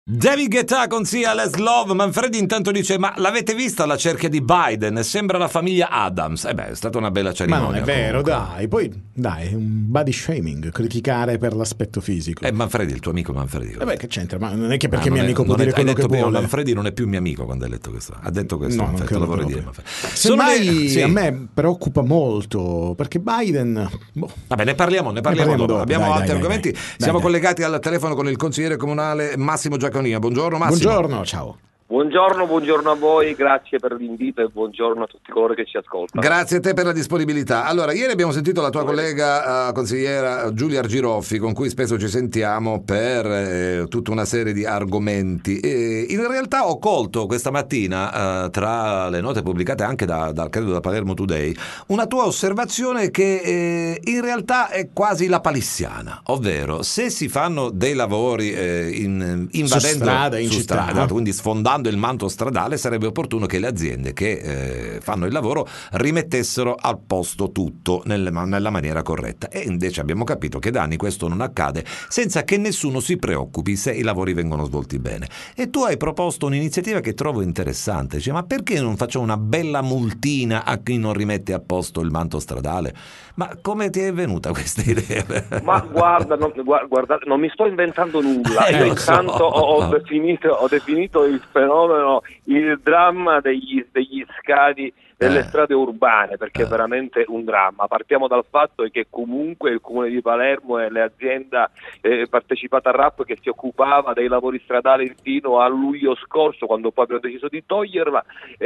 David Guetta con Sia Let's Love. Manfredi intanto dice: ma l'avete vista la cerchia di Biden? Sembra la famiglia Adams. È stata una bella cerimonia. Ma non è vero, comunque. dai. Poi, dai, un body shaming, criticare per l'aspetto fisico. Manfredi, il tuo amico Manfredi. Che c'entra? Ma non è che perché mio non amico può dire quello che prima, vuole. Manfredi non è più mio amico quando ha detto questo. Ha detto questo. No, non te lo vorrei dire. Semmai sì. a me preoccupa molto, perché Biden... Vabbè, ne parliamo dopo. Abbiamo altri argomenti. Siamo collegati al telefono con il consigliere comunale Massimo Giaconina. Buongiorno Massimo. Buongiorno, ciao. Buongiorno a voi, grazie per l'invito e buongiorno a tutti coloro che ci ascoltano. Grazie a te per la disponibilità. Allora, ieri abbiamo sentito la tua collega consigliera Giulia Argiroffi, con cui spesso ci sentiamo per tutta una serie di argomenti. In realtà ho colto questa mattina, tra le note pubblicate anche credo da Palermo Today, una tua osservazione che in realtà è quasi la palissiana, ovvero se si fanno dei lavori invadendo su strada, in città, strada, quindi sfondando il manto stradale, sarebbe opportuno che le aziende che fanno il lavoro rimettessero al posto tutto nella maniera corretta, e invece abbiamo capito che da anni questo non accade senza che nessuno si preoccupi se i lavori vengono svolti bene. E tu hai proposto un'iniziativa che trovo interessante, cioè, ma perché non facciamo una bella multina a chi non rimette a posto il manto stradale? Ma come ti è venuta questa idea? Ma guarda, non mi sto inventando nulla. Io intanto ho definito il fenomeno, il dramma degli scavi delle strade urbane, perché è veramente un dramma. Partiamo dal fatto che comunque il Comune di Palermo e l'azienda partecipata a RAP, che si occupava dei lavori stradali fino a luglio scorso, quando poi abbiamo deciso di toglierla,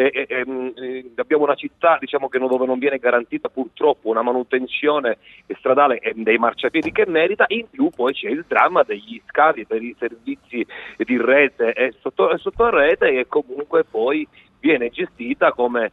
abbiamo una città, diciamo, dove non viene garantita purtroppo una manutenzione stradale e dei marciapiedi che merita. In più poi c'è il dramma degli scavi per i servizi di rete e sotto rete, che comunque poi viene gestita come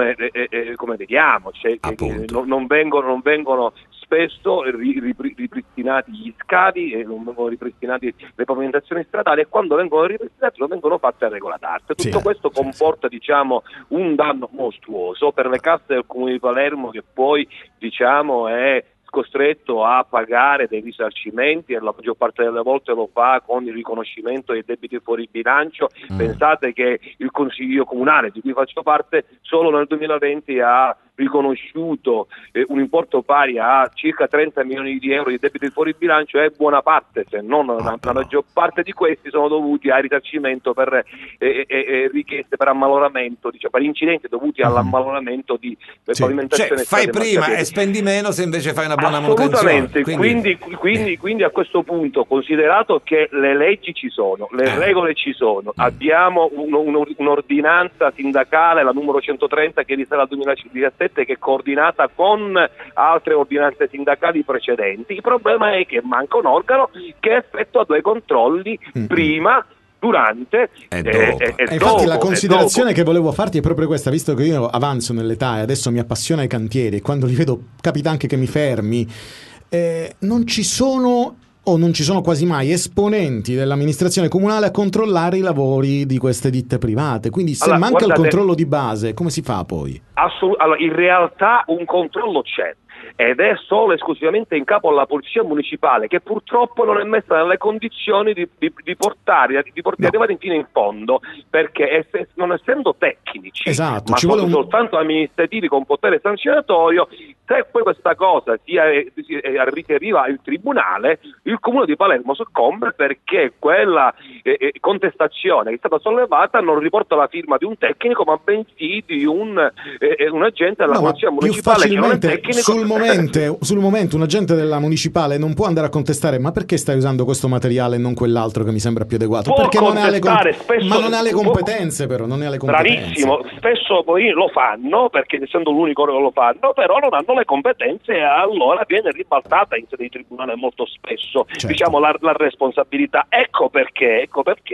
vediamo, cioè non vengono spesso ripristinati gli scavi, non vengono ripristinati le pavimentazioni stradali, e quando vengono ripristinati non vengono fatte a regola d'arte. Tutto questo comporta diciamo un danno mostruoso per le casse del Comune di Palermo, che poi diciamo è costretto a pagare dei risarcimenti, e la maggior parte delle volte lo fa con il riconoscimento dei debiti fuori bilancio. Pensate che il Consiglio Comunale, di cui faccio parte, solo nel 2020 ha riconosciuto un importo pari a circa 30 milioni di euro di debiti fuori bilancio, e buona parte, se non la maggior parte di questi, sono dovuti a risarcimento per richieste per ammaloramento, diciamo, per incidenti dovuti all'ammaloramento di pavimentazione. Cioè, fai prima e spendi meno se invece fai una buona manutenzione. Assolutamente, quindi a questo punto, considerato che le leggi ci sono, le regole ci sono, abbiamo un'ordinanza sindacale, la numero 130, che risale al 2017, che è coordinata con altre ordinanze sindacali precedenti. Il problema è che manca un organo che effettua due controlli prima, durante e dopo. Infatti la considerazione che volevo farti è proprio questa, visto che io avanzo nell'età e adesso mi appassiona i cantieri, e quando li vedo capita anche che mi fermi, non ci sono quasi mai esponenti dell'amministrazione comunale a controllare i lavori di queste ditte private, quindi se manca il controllo di base, come si fa poi? Allora, in realtà un controllo c'è, ed è solo esclusivamente in capo alla polizia municipale, che purtroppo non è messa nelle condizioni di portare arrivare fino in fondo, perché non essendo tecnici, esatto, ma ci vuole soltanto amministrativi con potere sanzionatorio, se poi questa cosa arriva al tribunale, il Comune di Palermo soccombe, perché quella contestazione che è stata sollevata non riporta la firma di un tecnico, ma bensì di un agente della polizia municipale, che non è tecnico. Sul momento un agente della municipale non può andare a contestare: ma perché stai usando questo materiale e non quell'altro che mi sembra più adeguato? Può perché non ha le competenze, però non ne ha le competenze. Bravissimo, spesso poi lo fanno, perché essendo l'unico che lo fanno, però non hanno le competenze, e allora viene ribaltata in sede di tribunale molto spesso, diciamo, la responsabilità. Ecco perché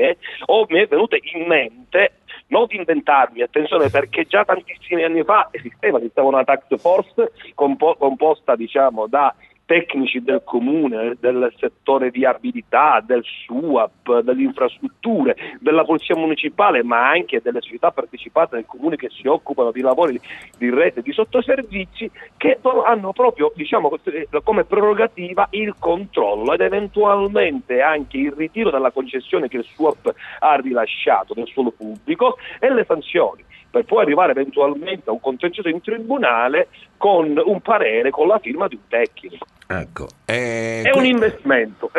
mi è venuta in mente, non di inventarmi, attenzione, perché già tantissimi anni fa esisteva una task force composta, diciamo, da tecnici del comune, del settore viabilità, del SUAP, delle infrastrutture, della polizia municipale, ma anche delle società partecipate del comune che si occupano di lavori di rete, di sottoservizi, che hanno proprio, diciamo, come prerogativa il controllo ed eventualmente anche il ritiro della concessione che il SUAP ha rilasciato del suolo pubblico e le sanzioni, per poi arrivare eventualmente a un contenzioso in tribunale con un parere con la firma di un tecnico. Ecco, è un investimento.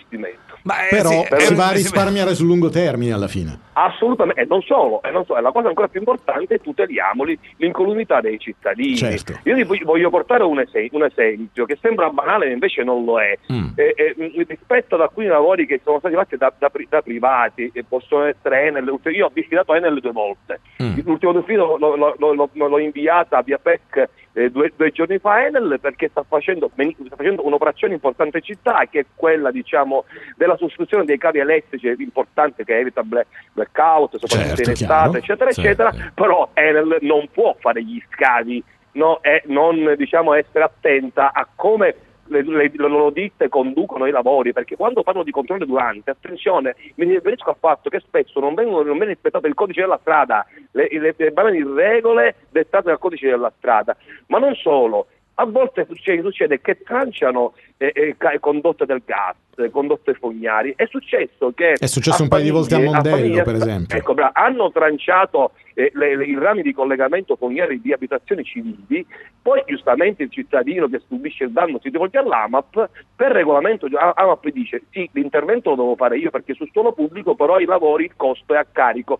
Ma però sì, si va a risparmiare sul lungo termine alla fine. Assolutamente, e non solo, la cosa ancora più importante è tuteliamo l'incolumità dei cittadini. Certo. Io vi voglio portare un esempio che sembra banale ma invece non lo è. Rispetto ad alcuni lavori che sono stati fatti da privati, che possono essere Enel, io ho visitato Enel 2 volte, l'ultimo desfilo l'ho inviata via PEC 2 giorni fa Enel, perché sta facendo un'operazione importante in città, che è quella, diciamo, della sostituzione dei cavi elettrici, importante, che evita blackout, soprattutto in estate, eccetera, eccetera. Però Enel non può fare gli scavi, no, e non, diciamo, essere attenta a come le loro ditte conducono i lavori, perché quando parlo di controllo durante, attenzione, mi riferisco al fatto che spesso non viene rispettato il codice della strada, le regole dettate dal codice della strada, ma non solo. A volte succede che tranciano condotte del gas, condotte fognari. È successo un paio di volte a Mondello, per esempio. Ecco, hanno tranciato i rami di collegamento fognari di abitazioni civili, poi giustamente il cittadino che subisce il danno si rivolge all'AMAP, per regolamento AMAP dice sì, l'intervento lo devo fare io perché sul suolo pubblico, però i lavori, il costo è a carico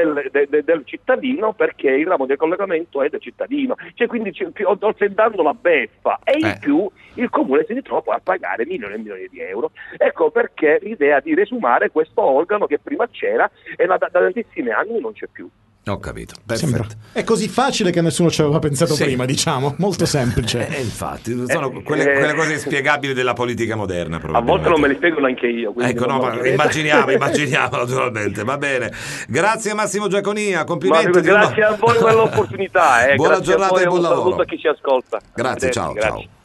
del cittadino, perché il ramo del collegamento è del cittadino, cioè quindi oltre il danno la beffa, e in più il comune si ritrova a pagare milioni e milioni di euro. Ecco perché l'idea di resumare questo organo che prima c'era e da tantissimi anni non c'è più. Ho capito, perfetto. È così facile che nessuno ci aveva pensato prima, diciamo, molto semplice. Infatti, sono quelle cose inspiegabili della politica moderna. A volte non me le spiego neanche io. Ecco, immaginiamo naturalmente, va bene. Grazie Massimo Giaconia, complimenti. Grazie a voi per l'opportunità. Buona giornata e buon lavoro. Un saluto a chi ci ascolta. Grazie, ciao.